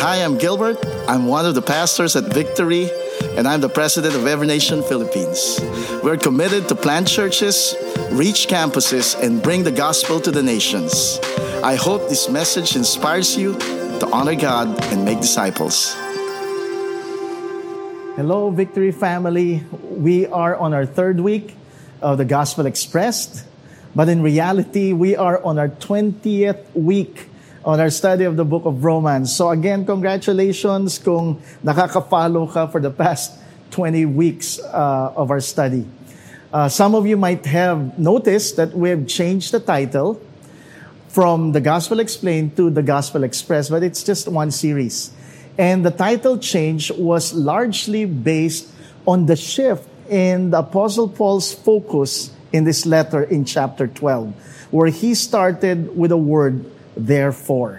Hi, I'm Gilbert. I'm one of the pastors at Victory, and I'm the president of Every Nation Philippines. We're committed to plant churches, reach campuses, and bring the gospel to the nations. I hope this message inspires you to honor God and make disciples. Hello, Victory family. We are on our third week of the Gospel Expressed, but in reality, we are on our 20th week on our study of the book of Romans. So again, congratulations kung nakaka-follow ka for the past 20 weeks of our study. Some of you might have noticed that we have changed the title from the Gospel Explained to the Gospel Expressed, but it's just one series. And the title change was largely based on the shift in the Apostle Paul's focus in this letter in chapter 12, where he started with the word therefore.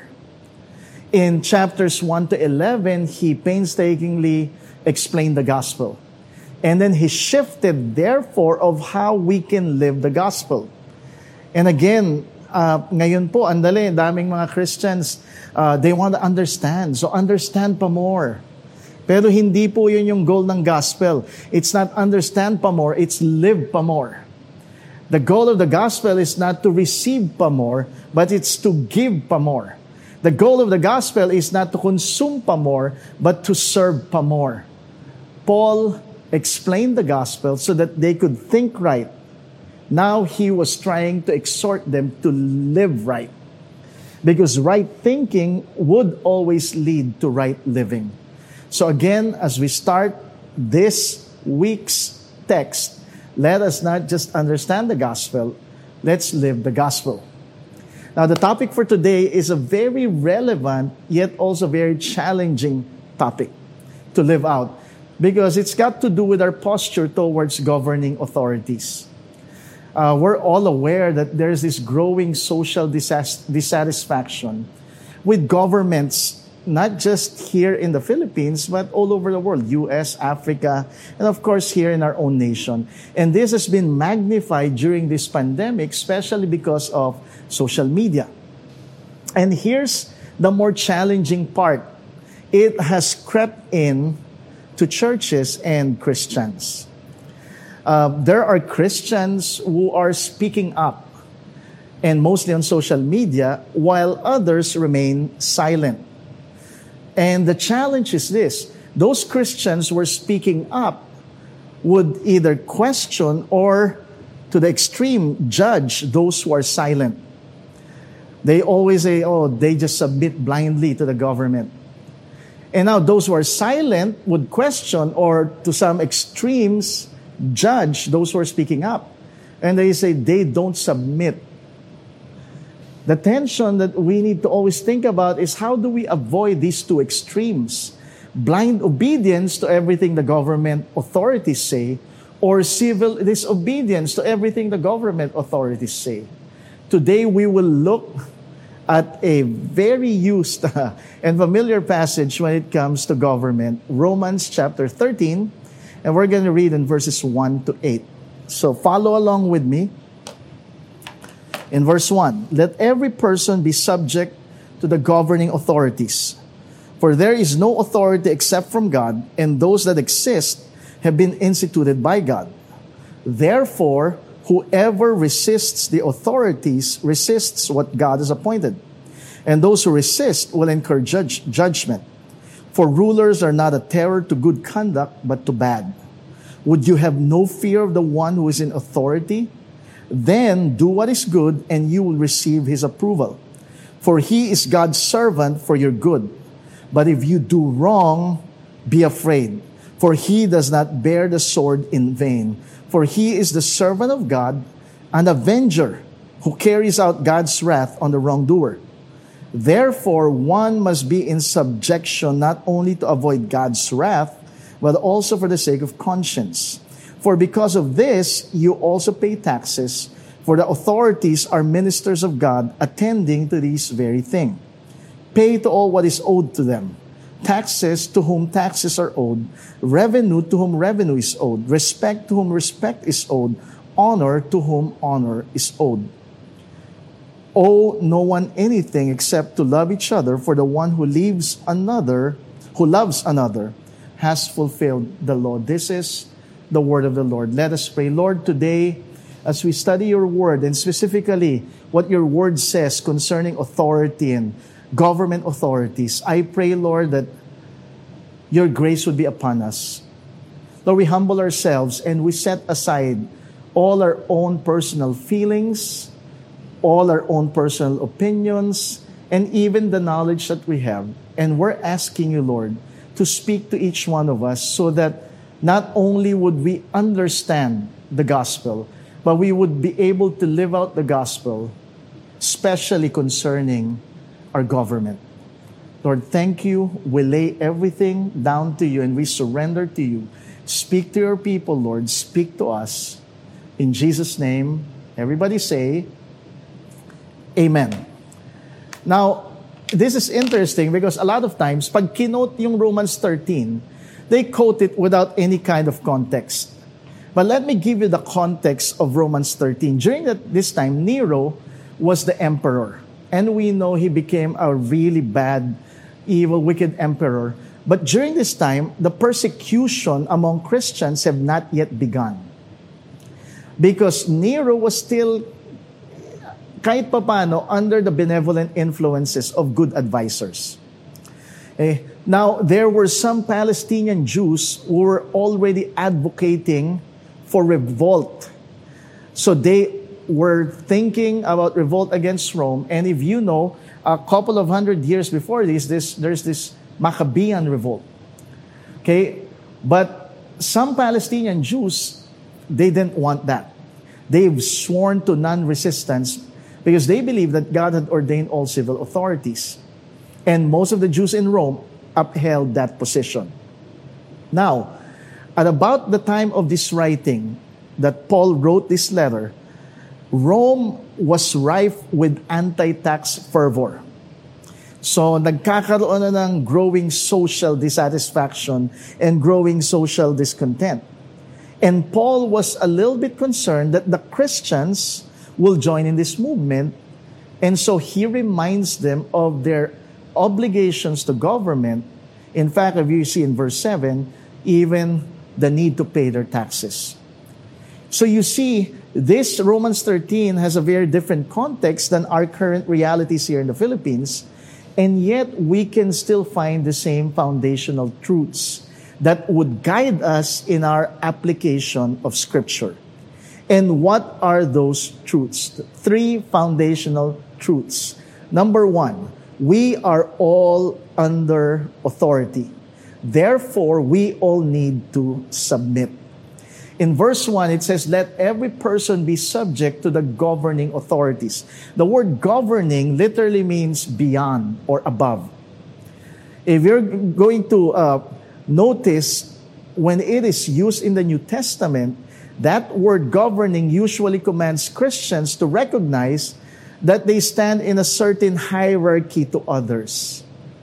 In chapters 1 to 11, he painstakingly explained the gospel. And then he shifted, therefore, of how we can live the gospel. And again, ngayon po, daming mga Christians, they want to understand. So understand pa more. Pero hindi po yun yung goal ng gospel. It's not understand pa more, it's live pa more. The goal of the gospel is not to receive pa more, but it's to give pa more. The goal of the gospel is not to consume pa more, but to serve pa more. Paul explained the gospel so that they could think right. Now he was trying to exhort them to live right. Because right thinking would always lead to right living. So again, as we start this week's text, let us not just understand the gospel, let's live the gospel. Now, the topic for today is a very relevant, yet also very challenging topic to live out, because it's got to do with our posture towards governing authorities. We're all aware that there's this growing social dissatisfaction with governments, not just here in the Philippines, but all over the world, U.S., Africa, and of course here in our own nation. And this has been magnified during this pandemic, especially because of social media. And here's the more challenging part. It has crept in to churches and Christians. There are Christians who are speaking up, and mostly on social media, while others remain silent. And the challenge is this: those Christians who were speaking up would either question or, to the extreme, judge those who are silent. They always say, they just submit blindly to the government. And now those who are silent would question or, to some extremes, judge those who are speaking up. And they say they don't submit. The tension that we need to always think about is how do we avoid these two extremes? Blind obedience to everything the government authorities say, or civil disobedience to everything the government authorities say. Today we will look at a very used and familiar passage when it comes to government, Romans chapter 13, and we're going to read in verses 1 to 8. So follow along with me. In verse 1, let every person be subject to the governing authorities. For there is no authority except from God, and those that exist have been instituted by God. Therefore, whoever resists the authorities resists what God has appointed. And those who resist will incur judgment. For rulers are not a terror to good conduct, but to bad. Would you have no fear of the one who is in authority? Then do what is good, and you will receive his approval. For he is God's servant for your good. But if you do wrong, be afraid. For he does not bear the sword in vain. For he is the servant of God, an avenger who carries out God's wrath on the wrongdoer. Therefore, one must be in subjection not only to avoid God's wrath, but also for the sake of conscience. For because of this, you also pay taxes, for the authorities are ministers of God, attending to this very thing. Pay to all what is owed to them. Taxes to whom taxes are owed, revenue to whom revenue is owed, respect to whom respect is owed, honor to whom honor is owed. owe no one anything except to love each other, for the one who loves another, has fulfilled the law. This is the word of the Lord. Let us pray. Lord, today, as we study your word, and specifically what your word says concerning authority and government authorities, I pray, Lord, that your grace would be upon us. Lord, we humble ourselves and we set aside all our own personal feelings, all our own personal opinions, and even the knowledge that we have. And we're asking you, Lord, to speak to each one of us so that not only would we understand the gospel, but we would be able to live out the gospel, especially concerning our government. Lord, thank you. We lay everything down to you and we surrender to you. Speak to your people, Lord. Speak to us. In Jesus' name, everybody say, Amen. Now, this is interesting because a lot of times, pag kinote yung Romans 13, they quote it without any kind of context. But let me give you the context of Romans 13. During this time, Nero was the emperor. And we know he became a really bad, evil, wicked emperor. But during this time, the persecution among Christians have not yet begun. Because Nero was still, kahit papano, under the benevolent influences of good advisors. Now, there were some Palestinian Jews who were already advocating for revolt. So they were thinking about revolt against Rome. And if you know, a couple of 100 years before there's this Maccabean revolt. Okay? But some Palestinian Jews, they didn't want that. They've sworn to non-resistance because they believe that God had ordained all civil authorities. And most of the Jews in Rome upheld that position. Now, at about the time of this writing, that Paul wrote this letter, Rome was rife with anti-tax fervor. So, nagkakaroon na ng growing social dissatisfaction and growing social discontent. And Paul was a little bit concerned that the Christians will join in this movement. And so he reminds them of their obligations to government. In fact, if you see in verse 7, even the need to pay their taxes. So you see, this Romans 13 has a very different context than our current realities here in the Philippines. And yet, we can still find the same foundational truths that would guide us in our application of Scripture. And what are those truths? 3 foundational truths. Number 1, we are all under authority. Therefore, we all need to submit. In verse 1, it says, let every person be subject to the governing authorities. The word governing literally means beyond or above. If you're going to notice, when it is used in the New Testament, that word governing usually commands Christians to recognize that they stand in a certain hierarchy to others.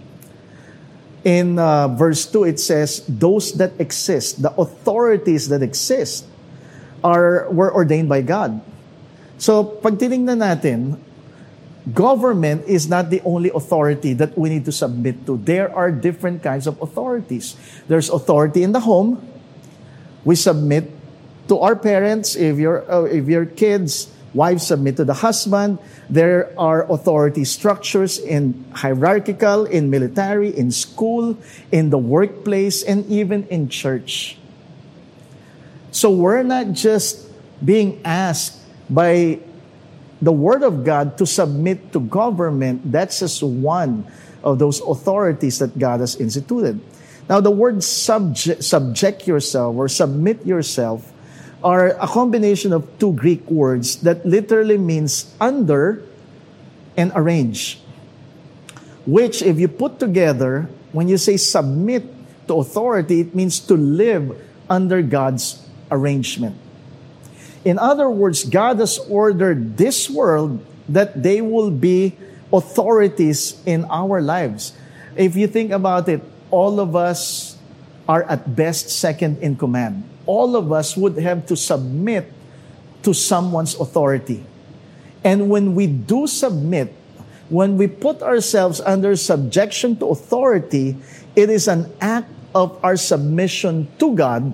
In verse 2, it says, those that exist, the authorities that exist, were ordained by God. So, pag tinignan natin, government is not the only authority that we need to submit to. There are different kinds of authorities. There's authority in the home. We submit to our parents. If your kids, wives submit to the husband. There are authority structures in hierarchical, in military, in school, in the workplace, and even in church. So we're not just being asked by the Word of God to submit to government. That's just one of those authorities that God has instituted. Now, the word subject yourself or submit yourself are a combination of 2 Greek words that literally means under and arrange. Which, if you put together, when you say submit to authority, it means to live under God's arrangement. In other words, God has ordered this world that they will be authorities in our lives. If you think about it, all of us are at best second in command. All of us would have to submit to someone's authority. And when we do submit, when we put ourselves under subjection to authority, it is an act of our submission to God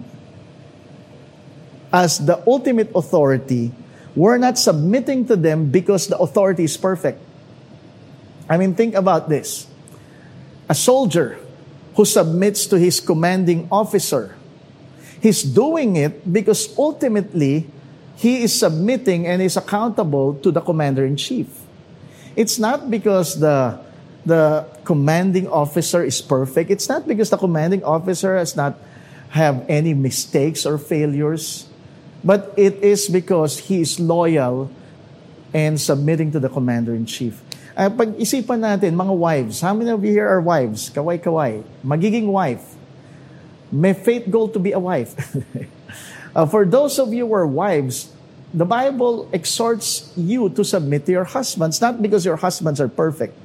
as the ultimate authority. We're not submitting to them because the authority is perfect. I mean, think about this. A soldier who submits to his commanding officer, he's doing it because ultimately he is submitting and is accountable to the commander-in-chief. It's not because the commanding officer is perfect. It's not because the commanding officer has not have any mistakes or failures. But it is because he is loyal and submitting to the commander-in-chief. Pag-isipan natin, mga wives, how many of you here are wives? Kaway-kaway. Magiging wife. May faith goal to be a wife. For those of you who are wives, the Bible exhorts you to submit to your husbands, not because your husbands are perfect,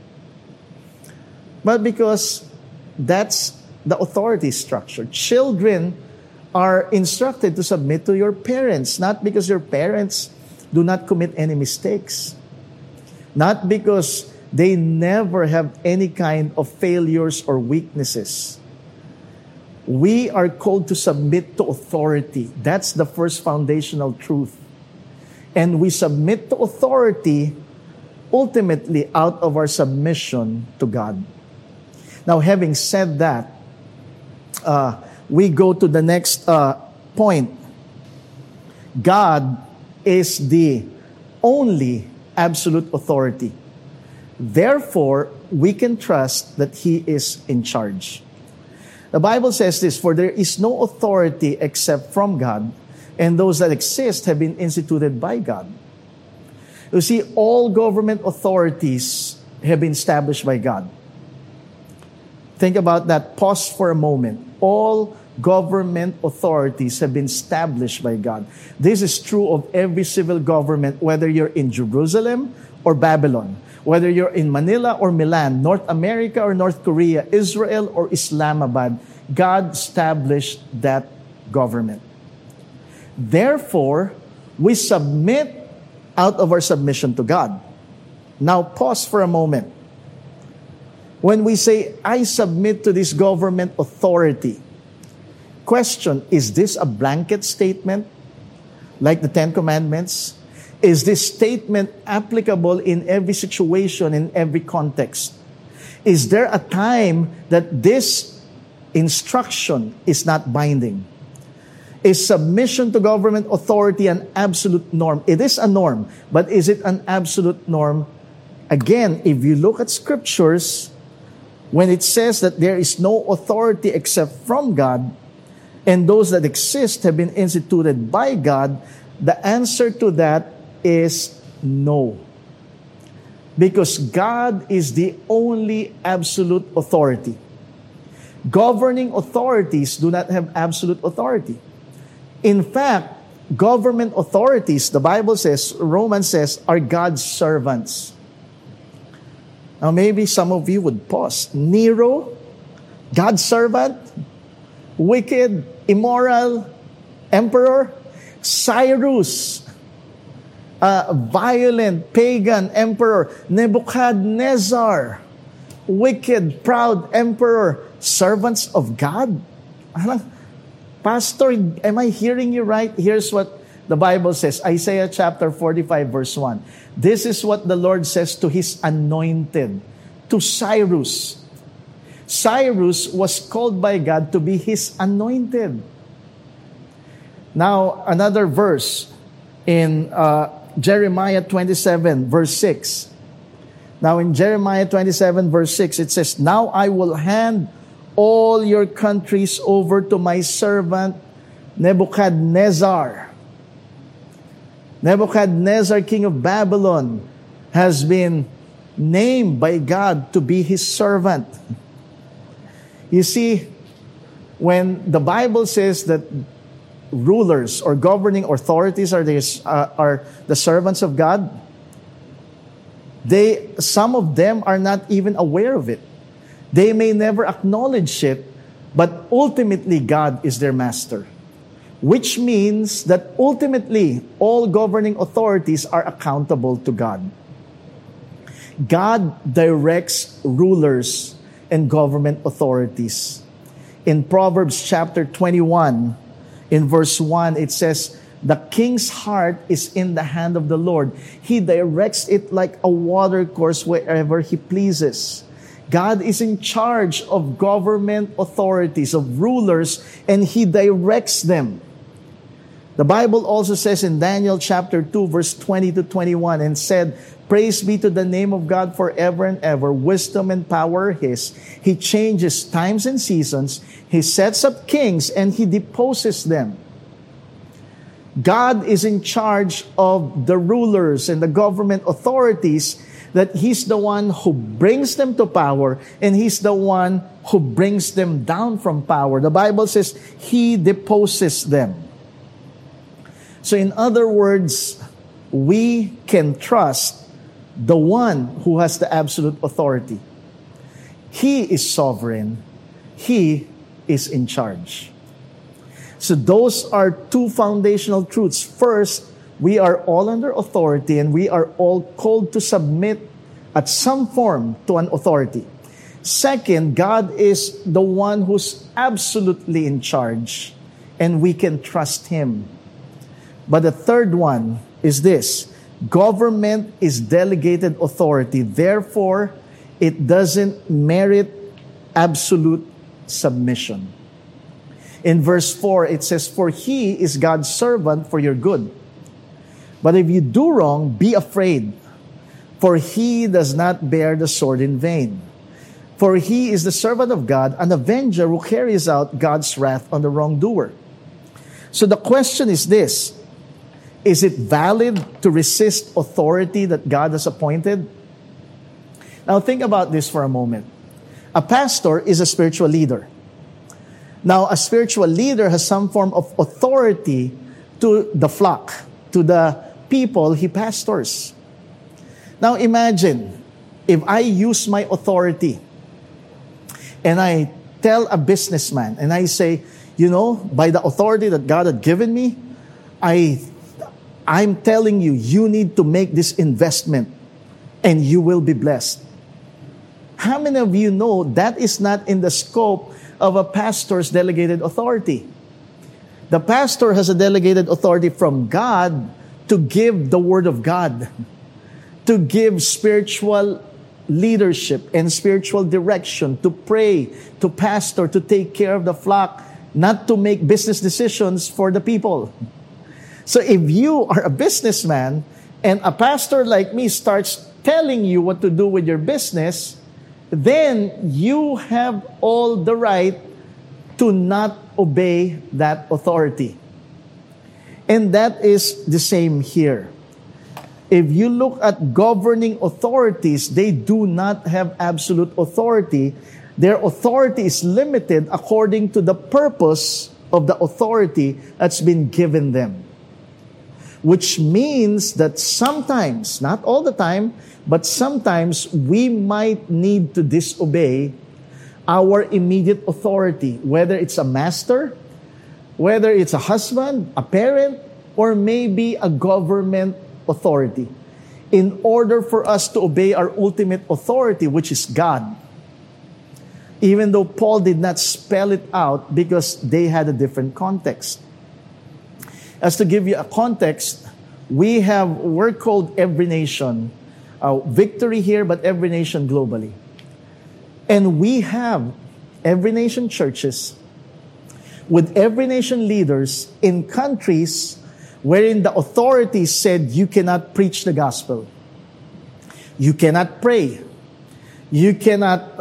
but because that's the authority structure. Children are instructed to submit to your parents, not because your parents do not commit any mistakes, not because they never have any kind of failures or weaknesses. We are called to submit to authority. That's the first foundational truth. And we submit to authority ultimately out of our submission to God. Now, having said that, we go to the next point. God is the only absolute authority. Therefore, we can trust that He is in charge. The Bible says this, "For there is no authority except from God, and those that exist have been instituted by God." You see, all government authorities have been established by God. Think about that. Pause for a moment. All government authorities have been established by God. This is true of every civil government, whether you're in Jerusalem or Babylon, whether you're in Manila or Milan, North America or North Korea, Israel or Islamabad. God established that government. Therefore, we submit out of our submission to God. Now, pause for a moment. When we say, I submit to this government authority, question, is this a blanket statement like the Ten Commandments? Is this statement applicable in every situation, in every context? Is there a time that this instruction is not binding? Is submission to government authority an absolute norm? It is a norm, but is it an absolute norm? Again, if you look at scriptures, when it says that there is no authority except from God, and those that exist have been instituted by God, the answer to that is no. Because God is the only absolute authority. Governing authorities do not have absolute authority. In fact, government authorities, the Bible says, Romans says, are God's servants. Now maybe some of you would pause. Nero, God's servant, wicked, immoral emperor. Cyrus, violent, pagan emperor. Nebuchadnezzar, wicked, proud emperor. Servants of God. Pastor, am I hearing you right? Here's what the Bible says. Isaiah chapter 45 verse 1. This is what the Lord says to His anointed, to Cyrus. Cyrus was called by God to be His anointed. Now, another verse in Jeremiah 27 verse 6. Now, in Jeremiah 27 verse 6, it says, "Now I will hand all your countries over to my servant Nebuchadnezzar." Nebuchadnezzar, king of Babylon, has been named by God to be His servant. You see, when the Bible says that rulers or governing authorities are the servants of God, some of them are not even aware of it. They may never acknowledge it, but ultimately God is their master. which means that ultimately all governing authorities are accountable to God. God directs rulers and government authorities. In Proverbs chapter 21, in verse 1, it says, "The king's heart is in the hand of the Lord. He directs it like a water course wherever he pleases." God is in charge of government authorities, of rulers, and he directs them. The Bible also says in Daniel chapter 2, verse 20 to 21, and said, "Praise be to the name of God forever and ever. Wisdom and power are his. He changes times and seasons. He sets up kings and he deposes them." God is in charge of the rulers and the government authorities, that he's the one who brings them to power and he's the one who brings them down from power. The Bible says he deposes them. So in other words, we can trust the one who has the absolute authority. He is sovereign. He is in charge. So those are two foundational truths. First, we are all under authority and we are all called to submit at some form to an authority. Second, God is the one who's absolutely in charge and we can trust him. But the third one is this: government is delegated authority. Therefore, it doesn't merit absolute submission. In verse 4, it says, "For he is God's servant for your good. But if you do wrong, be afraid, for he does not bear the sword in vain. For he is the servant of God, an avenger who carries out God's wrath on the wrongdoer." So the question is this: is it valid to resist authority that God has appointed? Now think about this for a moment. A pastor is a spiritual leader. Now, a spiritual leader has some form of authority to the flock, to the people he pastors. Now imagine if I use my authority and I tell a businessman and I say, by the authority that God had given me, I'm telling you, you need to make this investment and you will be blessed. How many of you know that is not in the scope of a pastor's delegated authority? The pastor has a delegated authority from God to give the word of God, to give spiritual leadership and spiritual direction, to pray, to pastor, to take care of the flock, not to make business decisions for the people. So if you are a businessman and a pastor like me starts telling you what to do with your business, then you have all the right to not obey that authority. And that is the same here. If you look at governing authorities, they do not have absolute authority. Their authority is limited according to the purpose of the authority that's been given them. Which means that sometimes, not all the time, but sometimes we might need to disobey our immediate authority, whether it's a master, whether it's a husband, a parent, or maybe a government authority, in order for us to obey our ultimate authority, which is God. Even though Paul did not spell it out because they had a different context. As to give you a context, we're called Every Nation, Victory here, but Every Nation globally. And we have Every Nation churches with Every Nation leaders in countries wherein the authorities said you cannot preach the gospel, you cannot pray, you cannot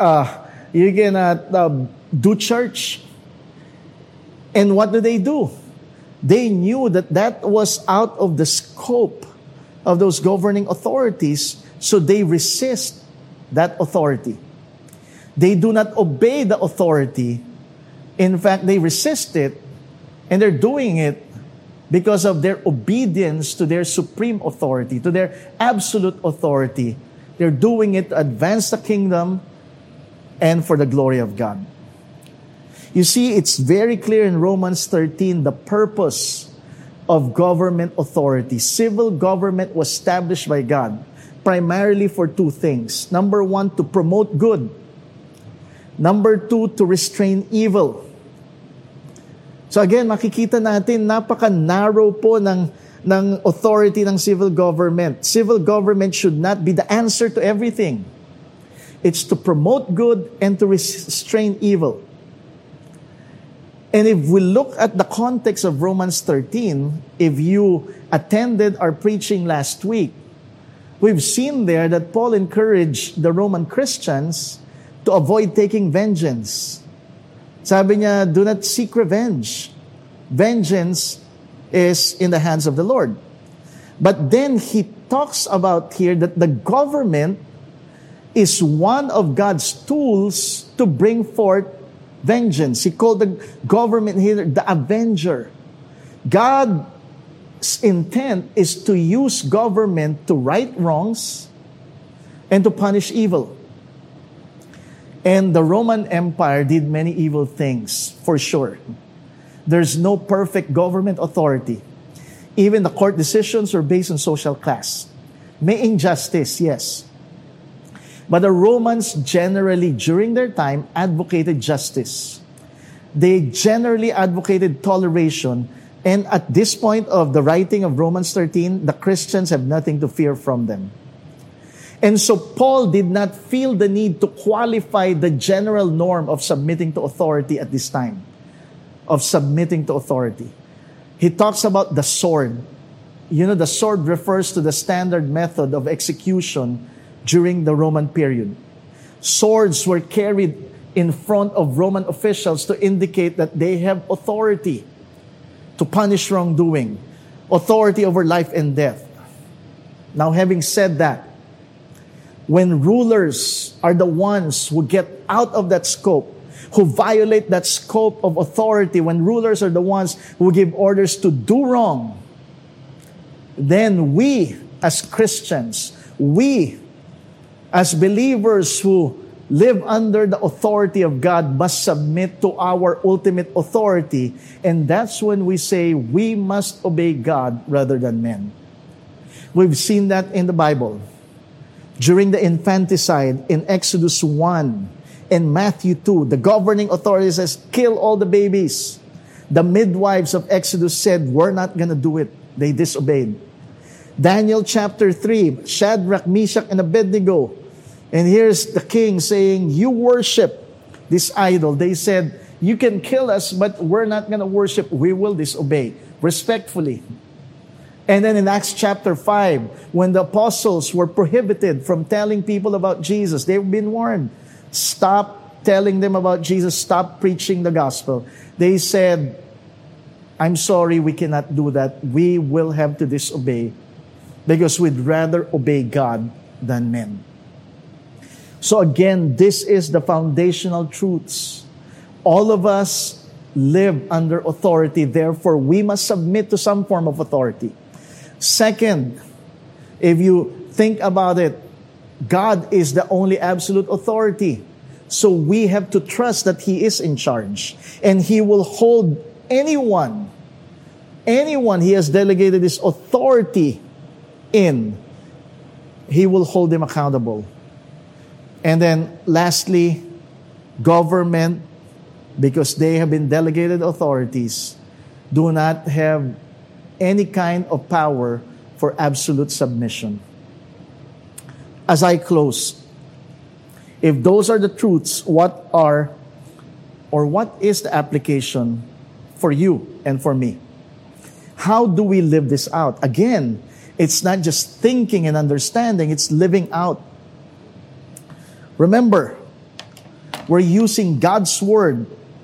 do church. And what do? They knew that was out of the scope of those governing authorities, so they resist that authority. They do not obey the authority. In fact, they resist it, and they're doing it because of their obedience to their supreme authority, to their absolute authority. They're doing it to advance the kingdom and for the glory of God. You see, it's very clear in Romans 13, the purpose of government authority. Civil government was established by God primarily for two things. Number one, to promote good. Number two, to restrain evil. So again, makikita natin, napaka-narrow po ng authority ng civil government. Civil government should not be the answer to everything. It's to promote good and to restrain evil. And if we look at the context of Romans 13, if you attended our preaching last week, we've seen there that Paul encouraged the Roman Christians to avoid taking vengeance. Sabi niya, do not seek revenge. Vengeance is in the hands of the Lord. But then he talks about here that the government is one of God's tools to bring forth vengeance. He called the government here the avenger. God's intent is to use government to right wrongs and to punish evil. And the Roman Empire did many evil things, for sure. There's no perfect government authority. Even the court decisions are based on social class. May injustice, yes. But the Romans generally, during their time, advocated justice. They generally advocated toleration. And at this point of the writing of Romans 13, the Christians have nothing to fear from them. And so Paul did not feel the need to qualify the general norm of submitting to authority at this time. Of submitting to authority. He talks about the sword. You know, the sword refers to the standard method of execution during the Roman period. Swords were carried in front of Roman officials to indicate that they have authority to punish wrongdoing, authority over life and death. Now, having said that, when rulers are the ones who get out of that scope, who violate that scope of authority, when rulers are the ones who give orders to do wrong, then we as Christians, we as believers who live under the authority of God must submit to our ultimate authority. And that's when we say we must obey God rather than men. We've seen that in the Bible. During the infanticide in Exodus 1 and Matthew 2, the governing authority says, kill all the babies. The midwives of Exodus said, we're not going to do it. They disobeyed. Daniel chapter 3, Shadrach, Meshach, and Abednego. And here's the king saying, you worship this idol. They said, you can kill us, but we're not going to worship. We will disobey respectfully. And then in Acts chapter 5, when the apostles were prohibited from telling people about Jesus, they've been warned, stop telling them about Jesus, stop preaching the gospel. They said, I'm sorry, we cannot do that. We will have to disobey because we'd rather obey God than men. So again, this is the foundational truths. All of us live under authority, therefore we must submit to some form of authority. Second, if you think about it, God is the only absolute authority. So we have to trust that He is in charge. And He will hold anyone He has delegated His authority in, He will hold them accountable. And then lastly, government, because they have been delegated authorities, do not have any kind of power for absolute submission. As I close, if those are the truths, what is the application for you and for me? How do we live this out? Again, it's not just thinking and understanding, it's living out. Remember, we're using God's Word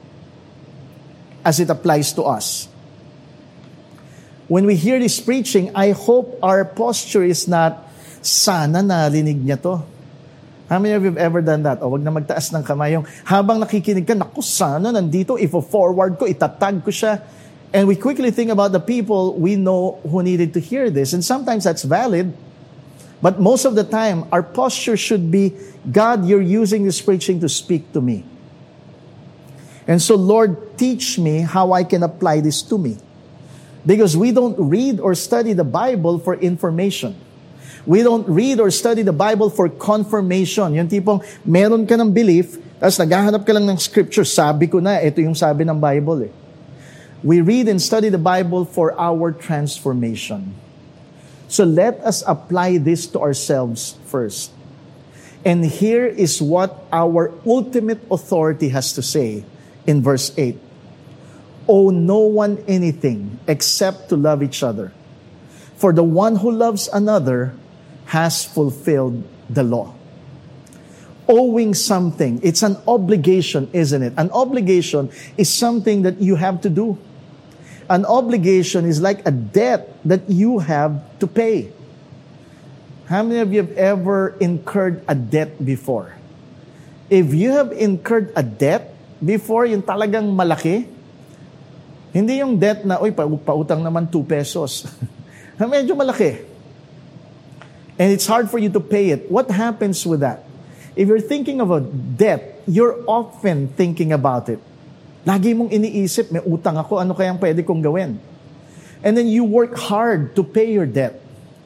as it applies to us. When we hear this preaching, I hope our posture is not, sana narinig niya to. How many of you have ever done that? O wag na magtaas ng kamay yung, habang nakikinig ka, naku, sana nandito, ifo-forward ko, itatag ko siya. And we quickly think about the people we know who needed to hear this. And sometimes that's valid. But most of the time, our posture should be, God, you're using this preaching to speak to me. And so, Lord, teach me how I can apply this to me. Because we don't read or study the Bible for information. We don't read or study the Bible for confirmation. Yung tipong meron ka ng belief, tapos naghahanap ka lang ng scripture, sabi ko na, ito yung sabi ng Bible eh. We read and study the Bible for our transformation. So let us apply this to ourselves first. And here is what our ultimate authority has to say in verse 8. Owe no one anything except to love each other. For the one who loves another has fulfilled the law. Owing something, it's an obligation, isn't it? An obligation is something that you have to do. An obligation is like a debt that you have to pay. How many of you have ever incurred a debt before? If you have incurred a debt before, yung talagang malaki, hindi yung debt na, uy, pautang naman 2 pesos. Medyo malaki. And it's hard for you to pay it. What happens with that? If you're thinking of a debt, you're often thinking about it. Lagi mong iniisip, may utang ako, ano kayang pwede kong gawin? And then you work hard to pay your debt.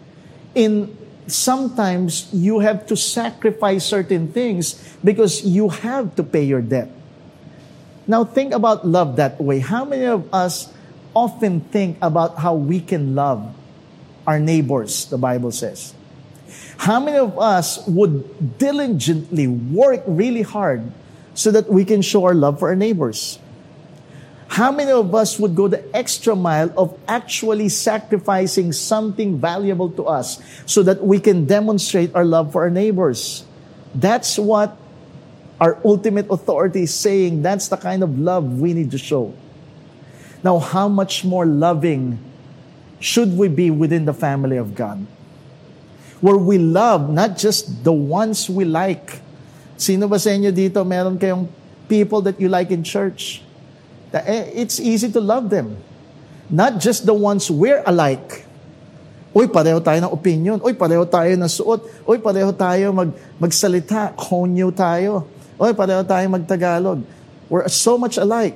Sometimes you have to sacrifice certain things because you have to pay your debt. Now think about love that way. How many of us often think about how we can love our neighbors, the Bible says? How many of us would diligently work really hard so that we can show our love for our neighbors? How many of us would go the extra mile of actually sacrificing something valuable to us so that we can demonstrate our love for our neighbors? That's what our ultimate authority is saying. That's the kind of love we need to show. Now, how much more loving should we be within the family of God? Where we love not just the ones we like. Sino ba sa inyo dito, meron kayong people that you like in church? It's easy to love them. Not just the ones we're alike. Uy, pareho tayo ng opinion. Uy, pareho tayo ng suot. Uy, pareho tayo magsalita. Konyo tayo. Uy, pareho tayo magtagalog. We're so much alike.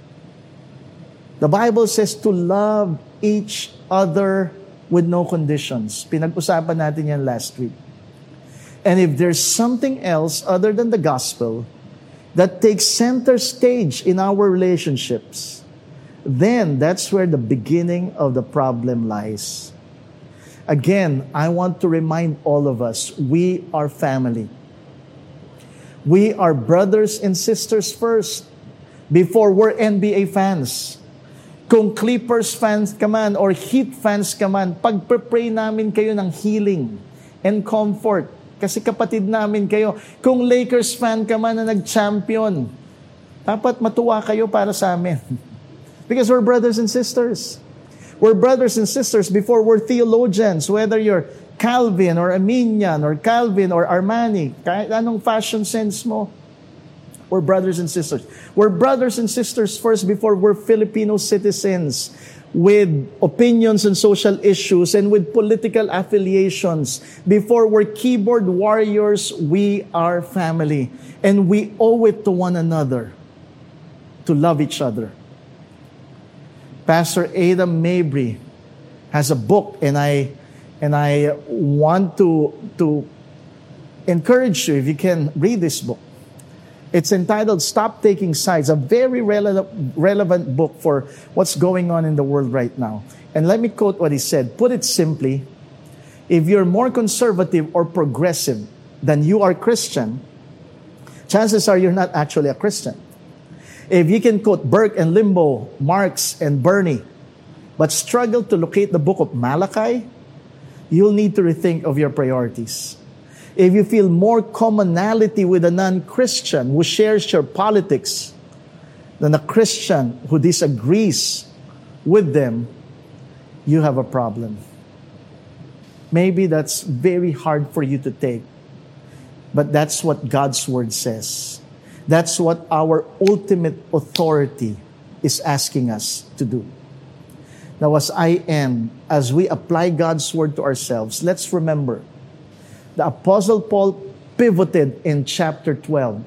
The Bible says to love each other with no conditions. Pinag-usapan natin yan last week. And if there's something else other than the gospel that takes center stage in our relationships, then that's where the beginning of the problem lies. Again, I want to remind all of us, we are family. We are brothers and sisters first before we're NBA fans. Kung Clippers fans ka man or Heat fans ka man, pagpre-pray namin kayo ng healing and comfort. Kasi kapatid namin kayo. Kung Lakers fan ka man na nag-champion, dapat matuwa kayo para sa amin. Because we're brothers and sisters. We're brothers and sisters before we're theologians. Whether you're Calvin or Arminian or Calvin or Armani, kahit anong fashion sense mo, we're brothers and sisters. We're brothers and sisters first before we're Filipino citizens with opinions on social issues and with political affiliations. Before we're keyboard warriors, we are family. And we owe it to one another to love each other. Pastor Adam Mabry has a book, and I want to encourage you, if you can, read this book. It's entitled Stop Taking Sides, a very relevant book for what's going on in the world right now. And let me quote what he said. Put it simply, if you're more conservative or progressive than you are Christian, chances are you're not actually a Christian. If you can quote Burke and Limbaugh, Marx and Bernie, but struggle to locate the book of Malachi, you'll need to rethink of your priorities. If you feel more commonality with a non-Christian who shares your politics than a Christian who disagrees with them, you have a problem. Maybe that's very hard for you to take, but that's what God's Word says. That's what our ultimate authority is asking us to do. Now, as we apply God's Word to ourselves, let's remember, the Apostle Paul pivoted in chapter 12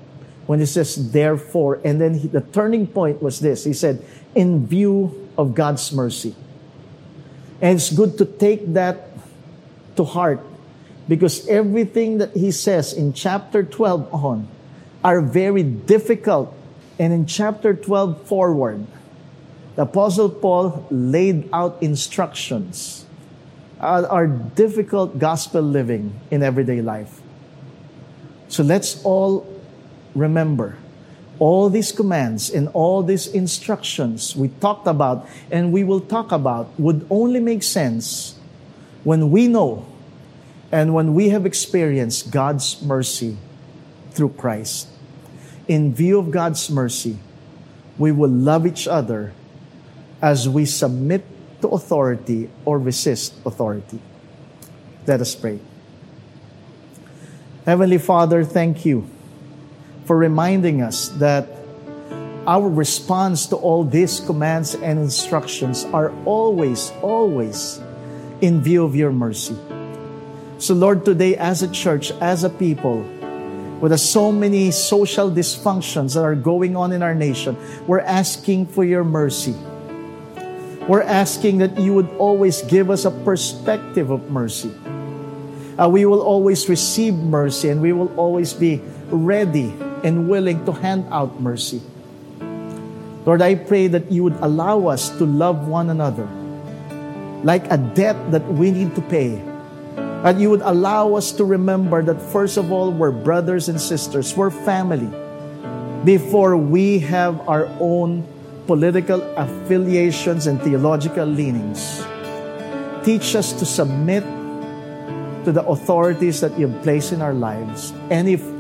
when he says therefore, and then the turning point was this. He said, in view of God's mercy. And it's good to take that to heart, because everything that he says in chapter 12 on are very difficult. And in chapter 12 forward, the Apostle Paul laid out instructions are difficult gospel living in everyday life. So let's all remember all these commands and all these instructions we talked about and we will talk about would only make sense when we know and when we have experienced God's mercy through Christ. In view of God's mercy, we will love each other as we submit to authority or resist authority. Let us pray. Heavenly Father, thank you for reminding us that our response to all these commands and instructions are always, always in view of your mercy. So Lord, today as a church, as a people, with so many social dysfunctions that are going on in our nation, we're asking for your mercy. We're asking that you would always give us a perspective of mercy. We will always receive mercy, and we will always be ready and willing to hand out mercy. Lord, I pray that you would allow us to love one another like a debt that we need to pay. And you would allow us to remember that first of all, we're brothers and sisters, we're family, before we have our own political affiliations and theological leanings. Teach us to submit to the authorities that you've placed in our lives. And if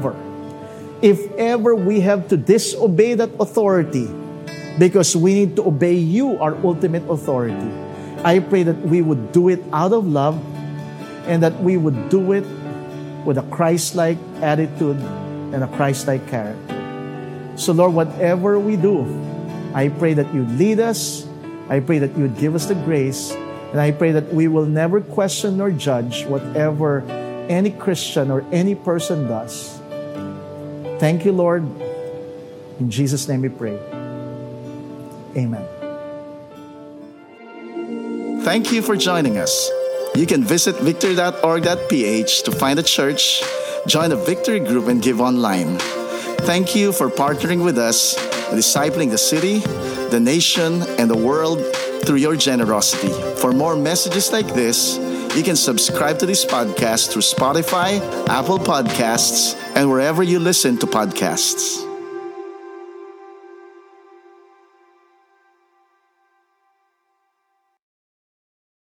ever we have to disobey that authority because we need to obey you, our ultimate authority, I pray that we would do it out of love and that we would do it with a Christ-like attitude and a Christ-like character. So Lord, whatever we do, I pray that you'd lead us. I pray that you'd give us the grace. And I pray that we will never question or judge whatever any Christian or any person does. Thank you, Lord. In Jesus' name we pray. Amen. Thank you for joining us. You can visit victory.org.ph to find a church, join a Victory group, and give online. Thank you for partnering with us in discipling the city, the nation, and the world through your generosity. For more messages like this, you can subscribe to this podcast through Spotify, Apple Podcasts, and wherever you listen to podcasts.